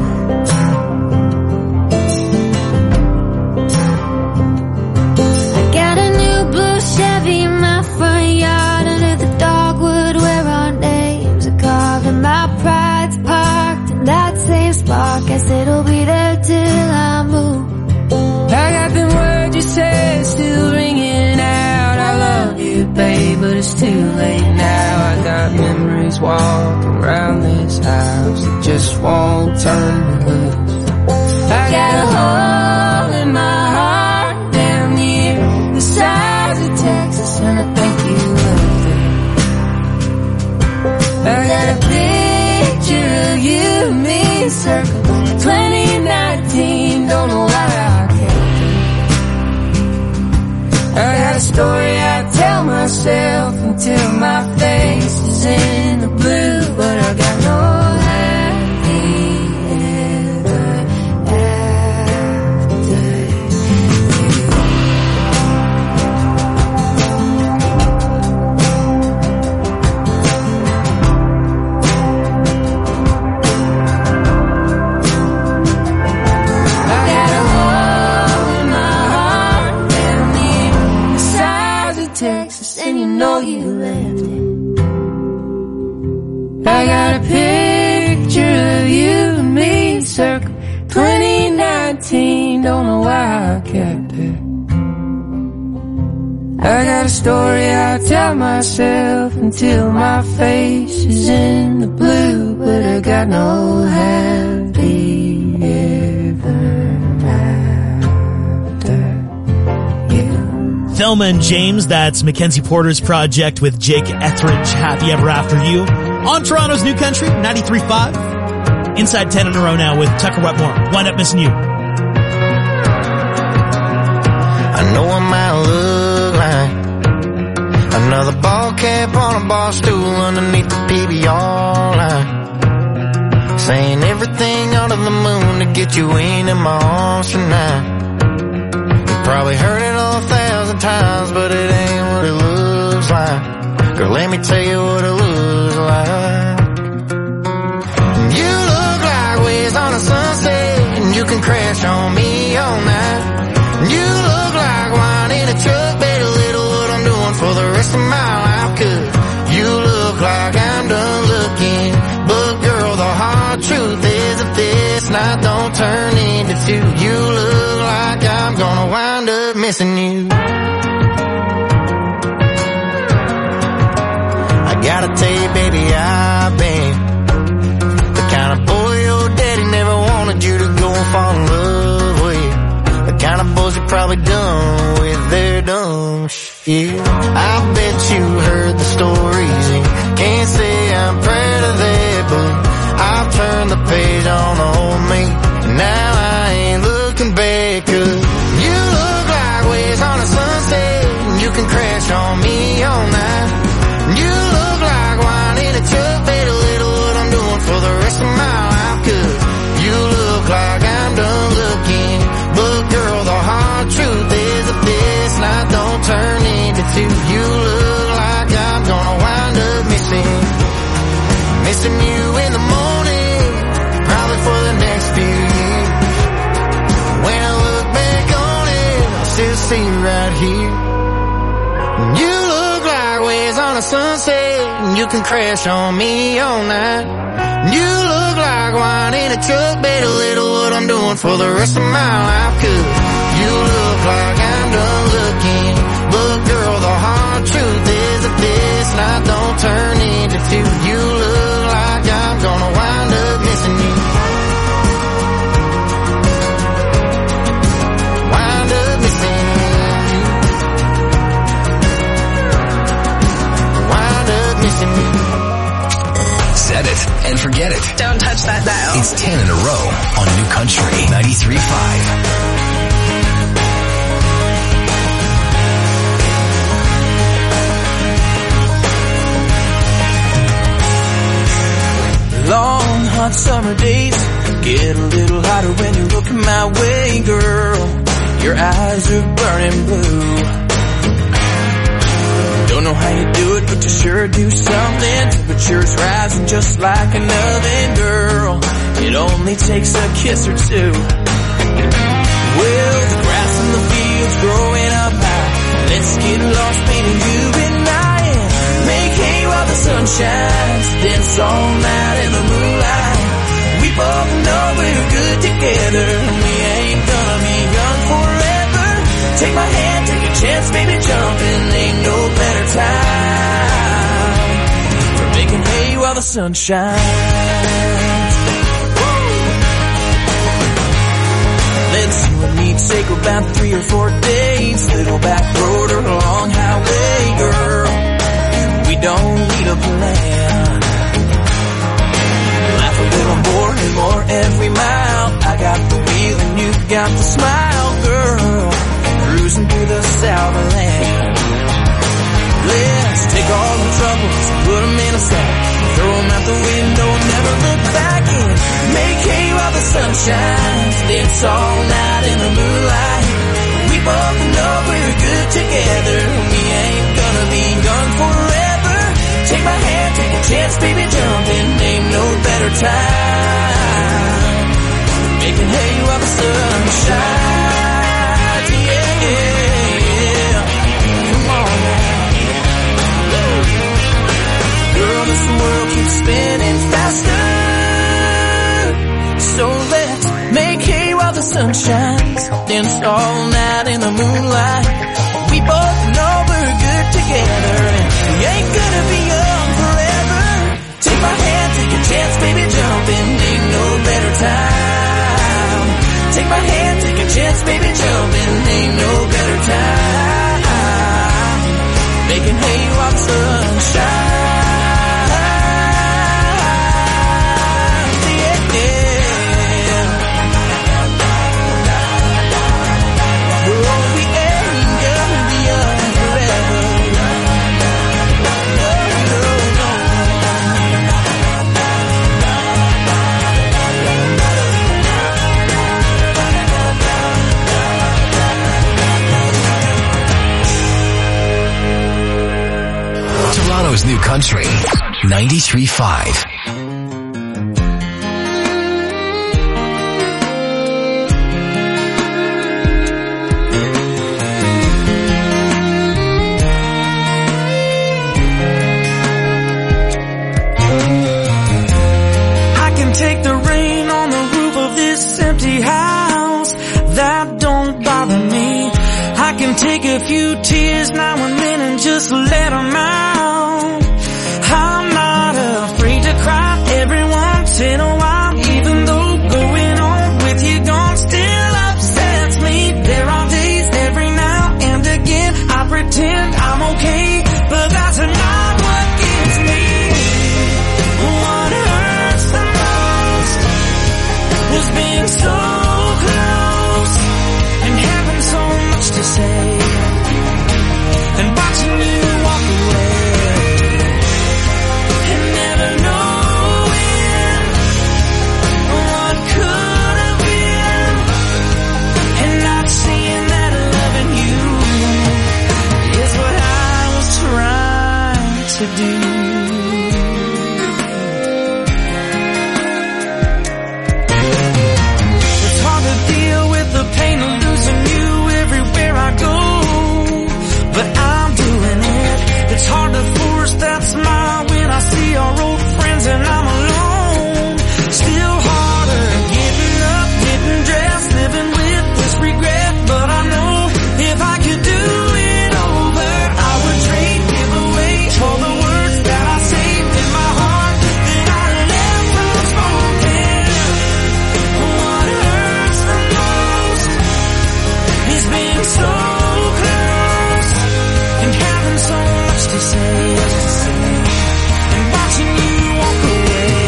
I got a new blue Chevy in my front yard under the dogwood where our names are carved, and my pride's parked in that same spot. Guess it'll be there till I move. I got them words you said still ringing out. I love you, babe, but it's too late now. I got memories walking around this house that just won't turn me loose. I got a hole in my heart, damn near the size of Texas, and I think you left it. I got a picture of you and me, circa 2019, don't know why I kept it. you left it. I got a picture of you and me circa 2019, don't know why I kept it. I got a story I tell myself until my face is in the blue, but I got no happy ever after you. Thelma and James, that's Mackenzie Porter's project with Jake Etheridge, Happy Ever After You. On Toronto's New Country, 93.5. Inside 10 in a row now with Tucker Wetmore. Wind Up Missing You. I know I might look like another ball cap on a bar stool underneath the PBR line, saying everything under the moon to get you in my arms tonight. You probably heard it 1,000 times, but it ain't what it looks like. Girl, let me tell you what it looks like. You look like waves on a sunset, and you can crash on me all night. You look like wine in a truck, better little what I'm doing for the rest of my life. Cause you look like I'm done looking, but girl, the hard truth is if this night don't turn into two, you look like I'm gonna wind up missing you. I gotta tell you, baby, I've been the kind of boy your daddy never wanted you to go and fall in love with. The kind of boys are probably done with their dumb shit. I bet you heard the stories and can't say I'm proud of that, but I've turned the page on old me, and now I ain't looking back. Cause you look like waves on a sunset, and you can crash on me all night. You look like wine in a truck, better little what I'm doing for the rest of my life. Cause you look like I'm done looking, but girl, the hard truth is if this night don't turn into two, you look like I'm gonna wind up missing you in the morning, probably for the next few years. When I look back on it, I still see you right here. You look like waves on a sunset, and you can crash on me all night. You look like wine in a truck, better little what I'm doing for the rest of my life. Cause you look like I'm done looking, but girl, the hard truth is if this night don't turn into two, you look like I'm gonna wind up missing you. Wind up missing you. Wind up missing you. Set it and forget it. Don't touch that dial. It's 10 in a row on New Country 93.5. Long, hot summer days get a little hotter when you're looking my way, girl. Your eyes are burning blue. Don't know how you do it, but you sure do something. Temperature's rising just like an oven, girl. It only takes a kiss or two. Well, the grass in the field's growing up high. Let's get lost, baby, you and I. Make hay while the sun shines, dance all night in the moonlight. We both know we're good together, we ain't gonna be young forever. Take my hand, take a chance, baby, jump in, ain't no better time for making hay while the sun shines. Let's see what we'd take about 3 or 4 days, little back road or a long highway, girl. We don't need a plan. Laugh a little more and more every mile. I got the wheel and you got the smile, girl. Cruising through the Southland. Let's take all the troubles, put them in a sack, throw them out the window and never look back in. Make hay while the sun shines, dance all night in the moonlight. We both know we're good together, we ain't gonna be young forever. Take my hand, take a chance, baby, jump in, ain't no better time. Making hay while the sun shines, yeah, yeah. Come on now. spinning faster. So let's make hay while the sun shines, dance all night in the moonlight. We both know we're good together, and we ain't gonna be young forever. Take my hand, take a chance, baby, jump in, ain't no better time. Take my hand, take a chance, baby, jump in, ain't no better time. Making hay while the sun shines. Toronto's New Country, 93.5. I can take the rain on the roof of this empty house. That don't bother me. I can take a few tears now and then and just let them out. I'm not afraid to cry every once in a while, even though going on with you gone still upsets me. There are days every now and again I pretend I'm okay, but that's not what gives me. What hurts the most was being so close and having so much to say, and watching you walk away, and never knowing what could have been, and not seeing that loving you is what I was trying to do. It's hard to deal with the pain of losing you everywhere I go, but I'm doing it. It's hard to force that smile when I see our old friends and I'm alone. Still harder getting up, getting dressed, living with this regret, but I know if I could do it over, I would trade, give away all the words that I saved in my heart that I left unspoken. What hurts the most is being so close and having so much to say, and watching you walk away,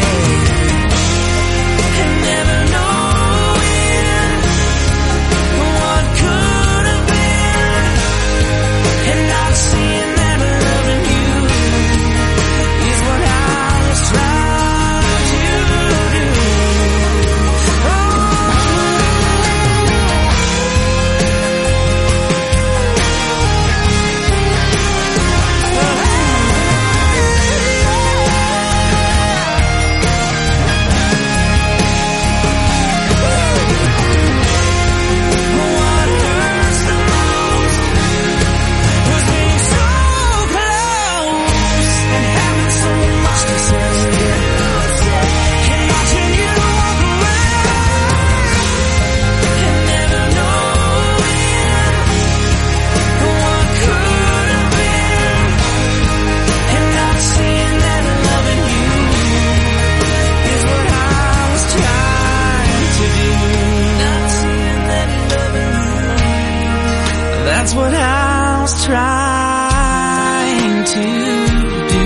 and never knowing what could have been, and not seeing that loving you is what I was trying to do. What hurts the most was being so close and having so much to say, and watching you walk away, and never knowing what could have been, and not seeing that loving you is what I was trying to do. Not seeing that loving you, that's what I was trying to do.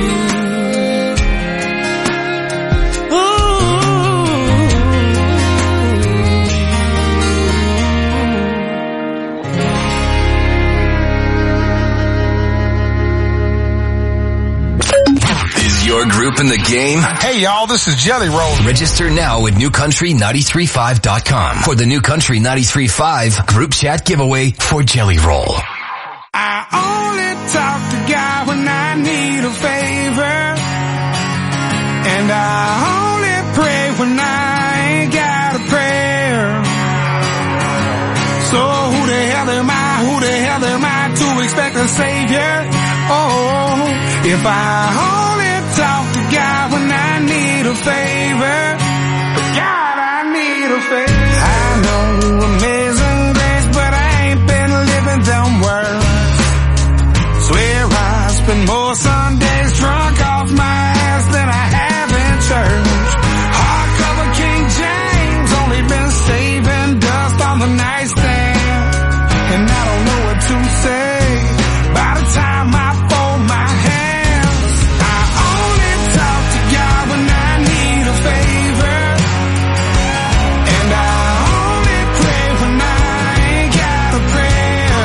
Is your group in the game? Hey y'all, this is Jelly Roll. Register now at newcountry935.com for the New Country 93.5 group chat giveaway for Jelly Roll. I only talk to God when I need a favor, and I only pray when I ain't got a prayer. So who the hell am I? Who the hell am I to expect a savior? Oh, if I only talk to God when I favor. God, I need a favor. I know amazing grace, but I ain't been living them words. Swear I spend more Sundays drunk off my ass than I have in church. Hardcover King James, only been saving dust on the nightstand. And I don't know what to say by the time I fold my hands. I only talk to God when I need a favor. And I only pray when I ain't got a prayer.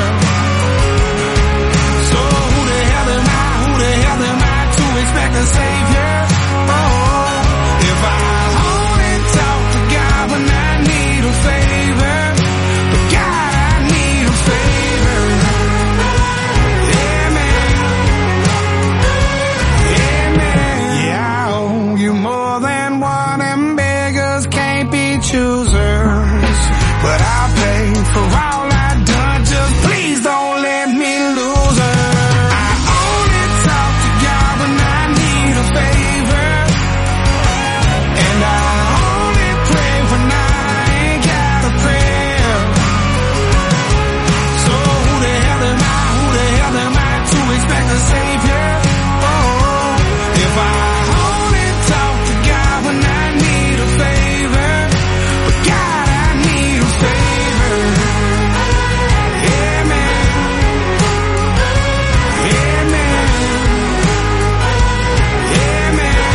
So who the hell am I to expect a savior? Oh, if I only talk to God when I need a favor. But God, I need a favor. Yeah, man. Yeah, man. Yeah, I owe you more than one, and beggars can't be choosers. But I'll pay for all I've done, just please don't let me lose her. I only talk to God when I need a favor. And I only pray when I ain't got a prayer. So who the hell am I to expect a savior? Oh, if I only talk to God when I need a favor. But God, I need a favor. Yeah, man. Yeah, man. Yeah, man.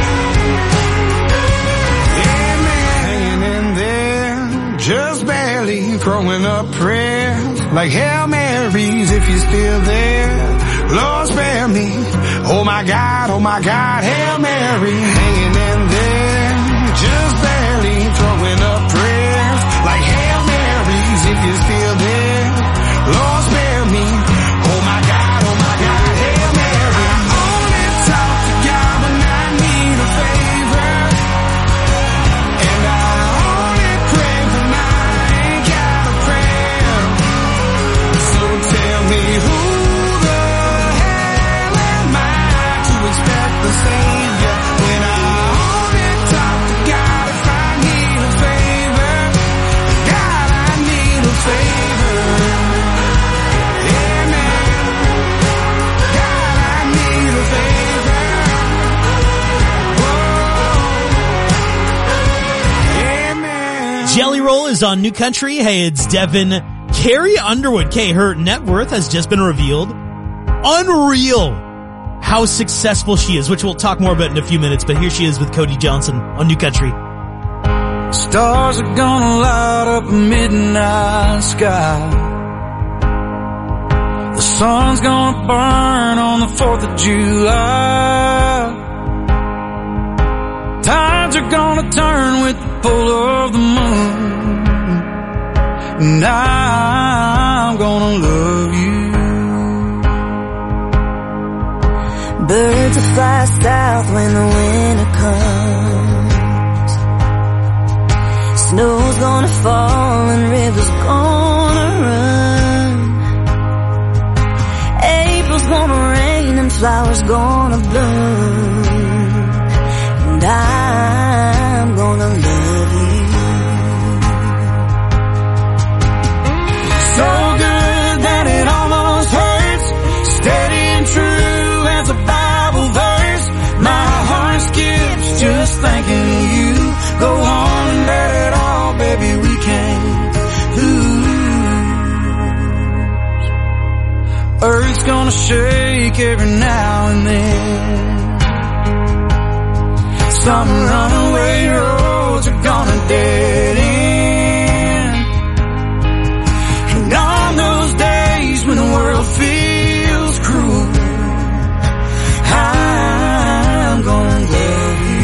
Yeah, man. Hanging in there, just barely throwing up prayers like Hail Marys if you're still there. Lord, spare me. Oh my God, Hail Mary. Hanging in there, just barely throwing up prayers like Hail Marys if you're still there. Lord, spare me. Oh my God, Hail Mary. I only talk to God when I need a favor. And I only pray when I ain't got a prayer. So tell me who the hell am I to expect the savior when I only talk to God if I need a favor. God, I need a favor. Yeah, man. God, I need a favor. Whoa. Yeah, man. Jelly Roll is on New Country. Hey, it's Devin. Carrie Underwood, her net worth has just been revealed. Unreal how successful she is, which we'll talk more about in a few minutes, but here she is with Cody Johnson on New Country. Stars are gonna light up a midnight sky. The sun's gonna burn on the 4th of July. Tides are gonna turn with the pull of the moon. And I'm gonna love you. Birds will fly south when the winter comes. Snow's gonna fall and rivers gonna run. April's gonna rain and flowers gonna bloom. And I'm gonna love you. So good that it almost hurts. Steady and true as a Bible verse. My heart skips just thinking of you. Go on and let it all, baby, we can't lose. Earth's gonna shake every now and then. Some runaway roads are gonna dead end. And on those days when the world feels cruel, I'm gonna love you.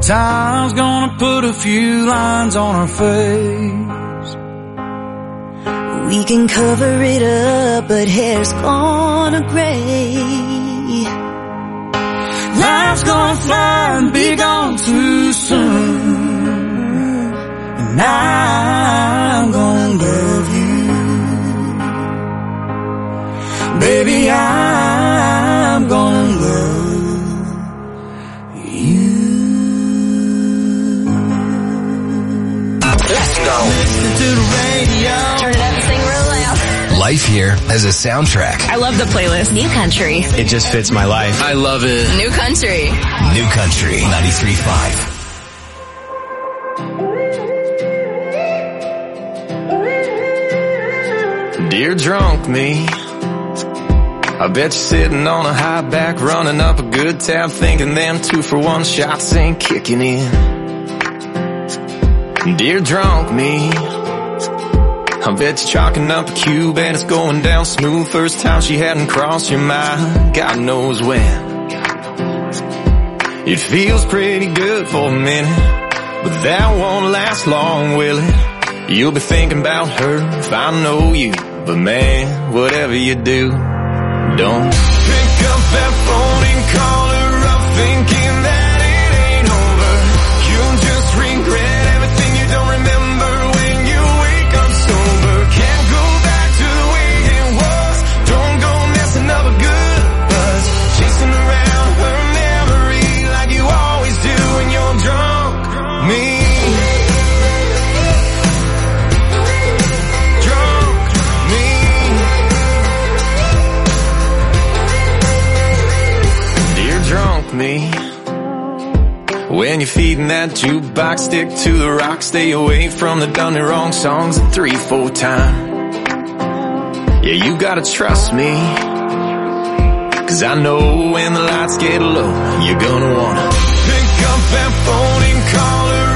Time's gonna put a few lines on our face. We can cover it up, but hair's gonna gray. Life's gonna fly and be gone too soon. And I'm gonna love you. Baby, I'm gonna love you. Let's go. Listen to the radio. Turn it up and sing real loud. Life here as a soundtrack. I love the playlist. New Country. It just fits my life. I love it. New Country. New Country 93.5. Dear drunk me, I bet you're sitting on a high back, running up a good tab, thinking them 2-for-1 shots ain't kicking in. Dear drunk me, I bet you're chalking up a cube and it's going down smooth. First time she hadn't crossed your mind, God knows when. It feels pretty good for a minute, but that won't last long, will it? You'll be thinking about her if I know you, but man, whatever you do, don't pick up that phone and call her up thinking that it ain't over. You'll just regret everything you don't remember when you wake up sober. Can't go back to the way it was. Don't go messing up a good buzz, chasing around her memory like you always do when you're drunk. Me. Me. When you're feeding that jukebox, stick to the rock, stay away from the done and wrong songs 3-4 times. Yeah, you gotta trust me, 'cause I know when the lights get low, you're gonna wanna pick up that phone and call her